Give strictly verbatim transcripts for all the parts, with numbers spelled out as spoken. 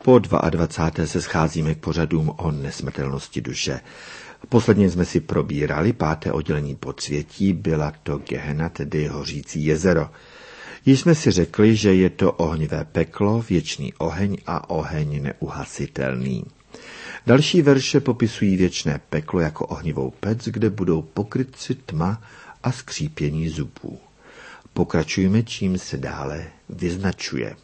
Po dvacáté druhé se scházíme k pořadům o nesmrtelnosti duše. Posledně jsme si probírali páté oddělení podsvětí, byla to Gehena, tedy hořící jezero. Již jsme si řekli, že je to ohnivé peklo, věčný oheň a oheň neuhasitelný. Další verše popisují věčné peklo jako ohnivou pec, kde budou pokrytci tma a skřípění zubů. Pokračujeme, čím se dále vyznačuje.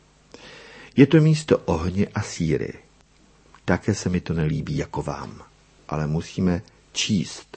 Je to místo ohně a síry. Také se mi to nelíbí jako vám, ale musíme číst.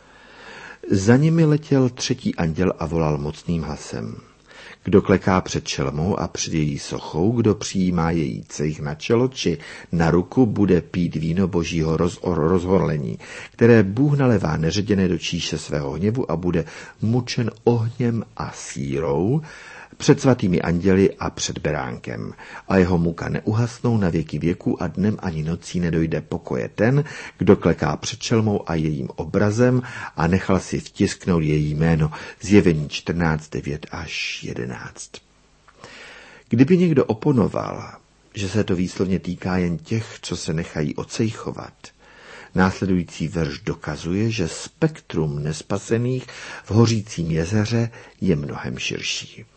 Za nimi letěl třetí anděl a volal mocným hlasem. Kdo kleká před šelmou a před její sochou, kdo přijímá její cejch na čelo či na ruku, bude pít víno božího roz, rozhorlení, které Bůh nalevá neředěné do číše svého hněvu a bude mučen ohněm a sírou před svatými anděli a před beránkem. A jeho muka neuhasnou na věky věků a dnem ani nocí nedojde pokoje ten, kdo kleká před šelmou a jejím obrazem a nechal si vtisknout její jméno. Zjevení čtrnáct, devět až jedenáct. Kdyby někdo oponoval, že se to výslovně týká jen těch, co se nechají ocejchovat, následující verš dokazuje, že spektrum nespasených v hořícím jezeře je mnohem širší.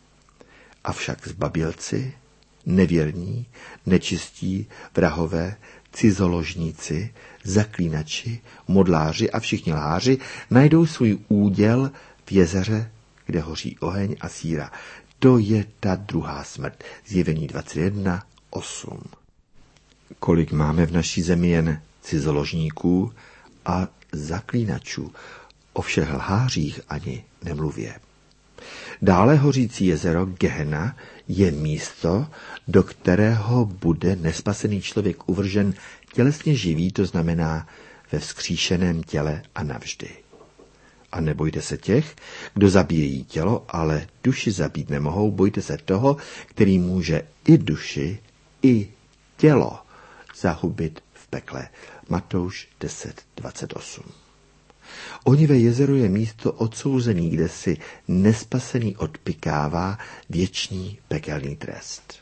Avšak zbabělci, nevěrní, nečistí, vrahové, cizoložníci, zaklínači, modláři a všichni lháři najdou svůj úděl v jezeře, kde hoří oheň a síra. To je ta druhá smrt. Zjevení dvacet jedna, osm. Kolik máme v naší zemi jen cizoložníků a zaklínačů, o všech lhářích ani nemluvě. Dále hořící jezero Gehena je místo, do kterého bude nespasený člověk uvržen tělesně živý, to znamená ve vzkříšeném těle a navždy. A nebojte se těch, kdo zabíjejí tělo, ale duši zabít nemohou, bojte se toho, který může i duši, i tělo zahubit v pekle. Matouš deset, dvacet osm. Ohnivé jezero je místo odsouzený, kde si nespasený odpykává věčný pekelný trest.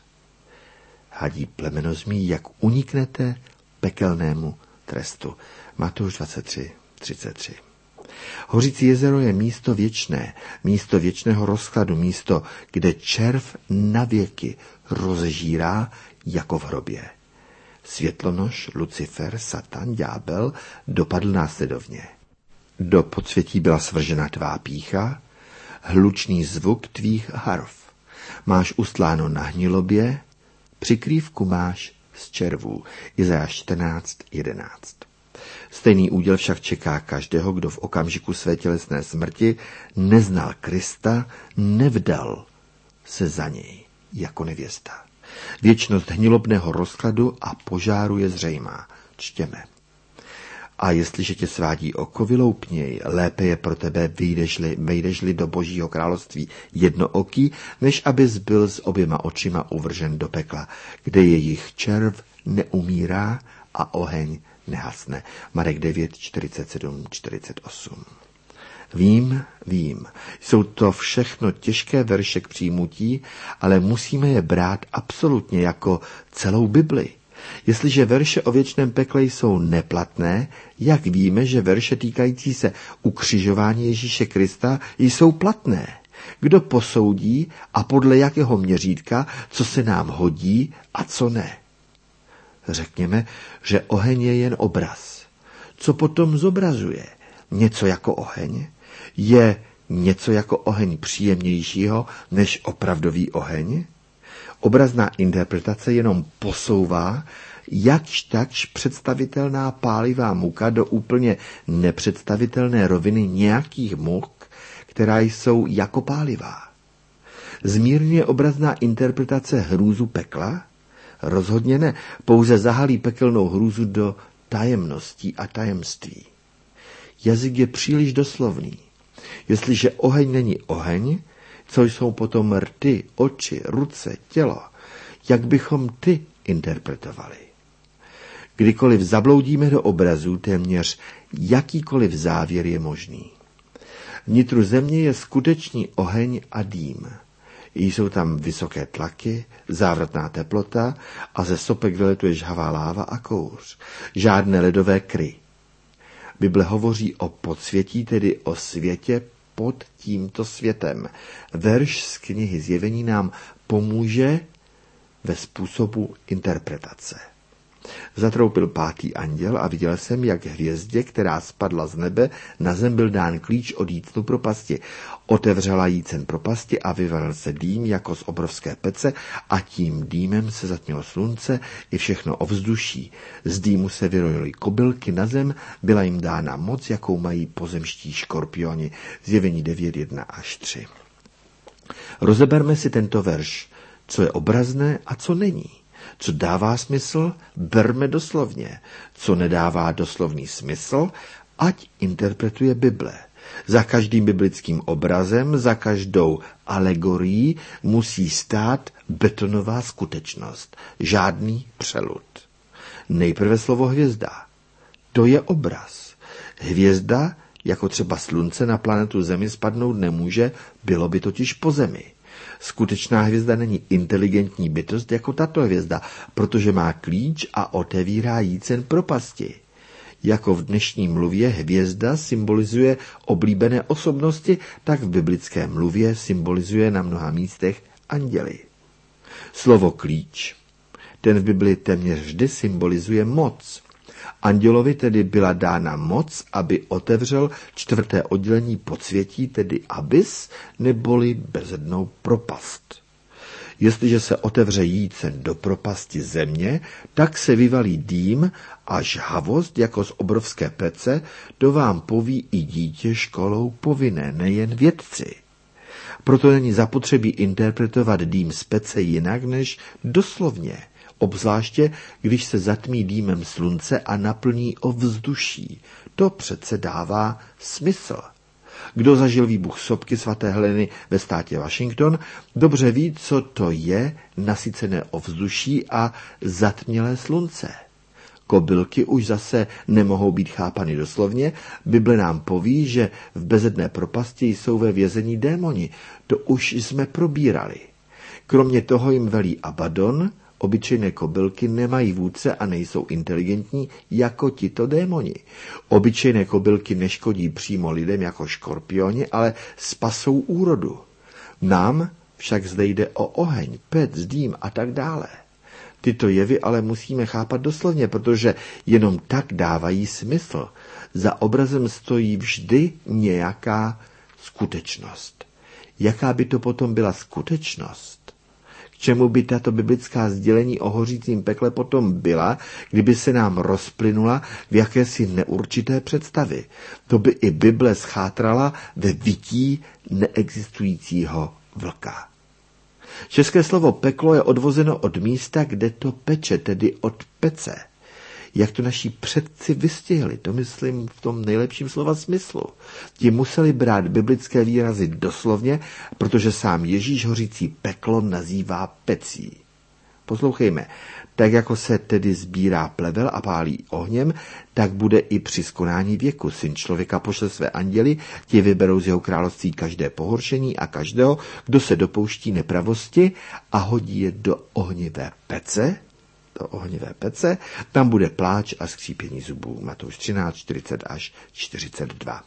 Hadí plemenozmí, jak uniknete pekelnému trestu. Matouš dvacet tři, třicet tři. Hořící jezero je místo věčné, místo věčného rozkladu, místo, kde červ navěky rozežírá jako v hrobě. Světlonož, Lucifer, Satan, ďábel dopadl následovně. Do podsvětí byla svržena tvá pýcha, hlučný zvuk tvých harf. Máš ustláno na hnilobě, přikrývku máš z červů. Izajáš čtrnáct, jedenáct. Stejný úděl však čeká každého, kdo v okamžiku své tělesné smrti neznal Krista, nevdal se za něj jako nevěsta. Věčnost hnilobného rozkladu a požáru je zřejmá. Čtěme. A jestliže tě svádí oko, vyloupněj, lépe je pro tebe, vyjdeš-li, vejdeš-li do božího království jednooký, než abys byl s oběma očima uvržen do pekla, kde jejich červ neumírá a oheň nehasne. Marek devět, čtyřicet sedm, čtyřicet osm. Vím, vím, jsou to všechno těžké verše k přijmutí, ale musíme je brát absolutně jako celou Bibli. Jestliže verše o věčném pekle jsou neplatné, jak víme, že verše týkající se ukřižování Ježíše Krista jsou platné? Kdo posoudí a podle jakého měřítka, co se nám hodí a co ne? Řekněme, že oheň je jen obraz. Co potom zobrazuje? Něco jako oheň? Je něco jako oheň příjemnějšího než opravdový oheň? Obrazná interpretace jenom posouvá jakž takž představitelná pálivá muka do úplně nepředstavitelné roviny nějakých muk, která jsou jako pálivá. Zmírňuje obrazná interpretace hrůzu pekla? Rozhodně ne, pouze zahalí pekelnou hrůzu do tajemností a tajemství. Jazyk je příliš doslovný. Jestliže oheň není oheň, co jsou potom rty, oči, ruce, tělo, jak bychom ty interpretovali? Kdykoliv zabloudíme do obrazů, téměř jakýkoliv závěr je možný. Vnitru země je skutečný oheň a dým. Jsou tam vysoké tlaky, závratná teplota a ze sopek vyletuje žhavá láva a kouř. Žádné ledové kry. Bible hovoří o podsvětí, tedy o světě pod tímto světem. Verš z knihy Zjevení nám pomůže ve způsobu interpretace. Zatroupil pátý anděl a viděl jsem, jak hvězdě, která spadla z nebe, na zem byl dán klíč od jícnu propasti. Otevřela jícen propasti a vyvalil se dým jako z obrovské pece a tím dýmem se zatmělo slunce i všechno ovzduší. Z dýmu se vyrojily kobylky na zem, byla jim dána moc, jakou mají pozemští škorpioni. Zjevení devět, jedna až tři. Rozeberme si tento verš, co je obrazné a co není. Co dává smysl, berme doslovně. Co nedává doslovný smysl, ať interpretuje Bible. Za každým biblickým obrazem, za každou alegorií musí stát betonová skutečnost. Žádný přelud. Nejprve slovo hvězda. To je obraz. Hvězda, jako třeba slunce, na planetu Zemi spadnout nemůže, bylo by totiž po Zemi. Skutečná hvězda není inteligentní bytost jako tato hvězda, protože má klíč a otevírá jícen propasti. Jako v dnešní mluvě hvězda symbolizuje oblíbené osobnosti, tak v biblické mluvě symbolizuje na mnoha místech anděly. Slovo klíč, ten v Bibli téměř vždy symbolizuje moc. Andělovi tedy byla dána moc, aby otevřel čtvrté oddělení podsvětí, tedy abys, neboli bezednou propast. Jestliže se otevře jícen do propasti země, tak se vyvalí dým a žhavost jako z obrovské pece, to vám poví i dítě školou povinné, nejen vědci. Proto není zapotřebí interpretovat dým z pece jinak než doslovně. Obzvláště, když se zatmí dýmem slunce a naplní ovzduší. To přece dává smysl. Kdo zažil výbuch sopky svaté Heleny ve státě Washington, dobře ví, co to je nasycené ovzduší a zatmělé slunce. Kobylky už zase nemohou být chápany doslovně. Bible nám poví, že v bezedné propasti jsou ve vězení démoni. To už jsme probírali. Kromě toho jim velí Abaddon. Obyčejné kobylky nemají vůdce a nejsou inteligentní jako tito démoni. Obyčejné kobylky neškodí přímo lidem jako škorpioni, ale spasou úrodu. Nám však zde jde o oheň, pec, dým a tak dále. Tyto jevy ale musíme chápat doslovně, protože jenom tak dávají smysl. Za obrazem stojí vždy nějaká skutečnost. Jaká by to potom byla skutečnost? Čemu by tato biblická sdělení o hořícím pekle potom byla, kdyby se nám rozplynula v jakési neurčité představy. To by i Bible schátrala ve vytí neexistujícího vlka. České slovo peklo je odvozeno od místa, kde to peče, tedy od pece. Jak to naši předci vystihli, to myslím v tom nejlepším slova smyslu. Ti museli brát biblické výrazy doslovně, protože sám Ježíš hořící peklo nazývá pecí. Poslouchejme, tak jako se tedy sbírá plevel a pálí ohněm, tak bude i při skonání věku. Syn člověka pošle své anděly, ti vyberou z jeho království každé pohoršení a každého, kdo se dopouští nepravosti a hodí je do ohnivé pece, do ohnivé pece, tam bude pláč a skřípění zubů. Matouš třináct, čtyřicet až čtyřicet dva.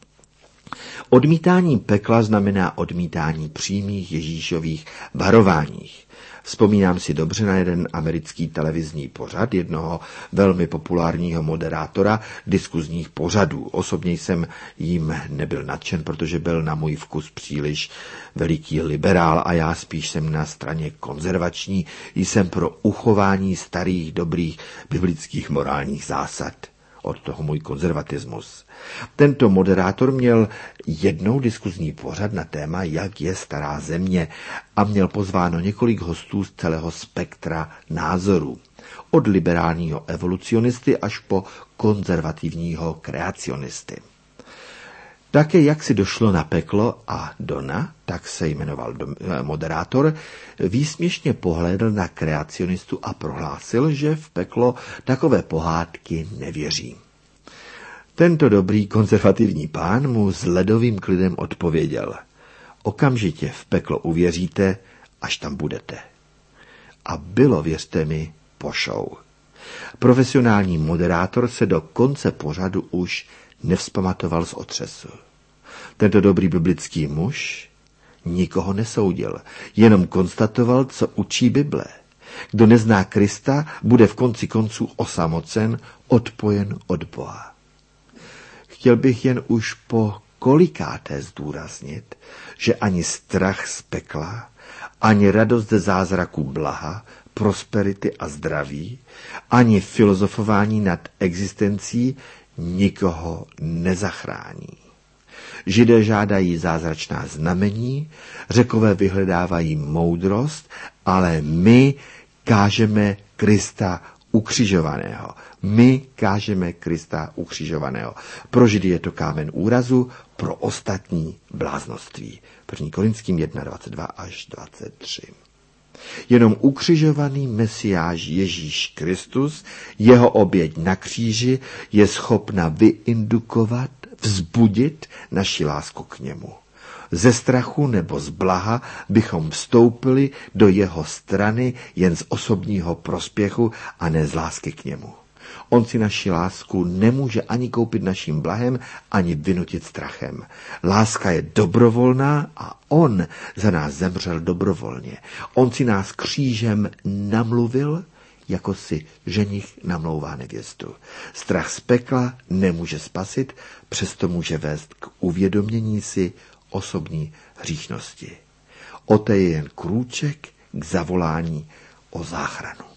Odmítání pekla znamená odmítání přímých Ježíšových varováních. Vzpomínám si dobře na jeden americký televizní pořad jednoho velmi populárního moderátora diskuzních pořadů. Osobně jsem jim nebyl nadšen, protože byl na můj vkus příliš veliký liberál a já spíš jsem na straně konzervační, jsem pro uchování starých dobrých biblických morálních zásad. Od toho můj konzervatismus. Tento moderátor měl jednou diskuzní pořad na téma, jak je stará země a měl pozváno několik hostů z celého spektra názorů. Od liberálního evolucionisty až po konzervativního kreacionisty. Také jak si došlo na peklo a Dona, tak se jmenoval moderátor, výsměšně pohlédl na kreacionistu a prohlásil, že v peklo takové pohádky nevěří. Tento dobrý konzervativní pán mu s ledovým klidem odpověděl: Okamžitě v peklo uvěříte, až tam budete. A bylo, věřte mi, po show. Profesionální moderátor se do konce pořadu už nevzpamatoval z otřesu. Tento dobrý biblický muž nikoho nesoudil, jenom konstatoval, co učí Bible. Kdo nezná Krista, bude v konci konců osamocen, odpojen od Boha. Chtěl bych jen už po kolikáté zdůraznit, že ani strach z pekla, ani radost ze zázraku blaha, prosperity a zdraví, ani filozofování nad existencí nikoho nezachrání. Židé žádají zázračná znamení, Řekové vyhledávají moudrost, ale my kážeme Krista ukřižovaného. My kážeme Krista ukřižovaného. Pro Židy je to kámen úrazu, pro ostatní bláznoství. první Korinským jedna, dvacet dva až dvacet tři. Jenom ukřižovaný Mesiáš Ježíš Kristus, jeho oběť na kříži je schopna vyindukovat, vzbudit naši lásku k němu. Ze strachu nebo z blaha bychom vstoupili do jeho strany jen z osobního prospěchu a ne z lásky k němu. On si naši lásku nemůže ani koupit naším blahem, ani vynutit strachem. Láska je dobrovolná a on za nás zemřel dobrovolně. On si nás křížem namluvil, jako si ženich namlouvá nevěstu. Strach z pekla nemůže spasit, přesto může vést k uvědomění si osobní hříšnosti. O to je jen krůček k zavolání o záchranu.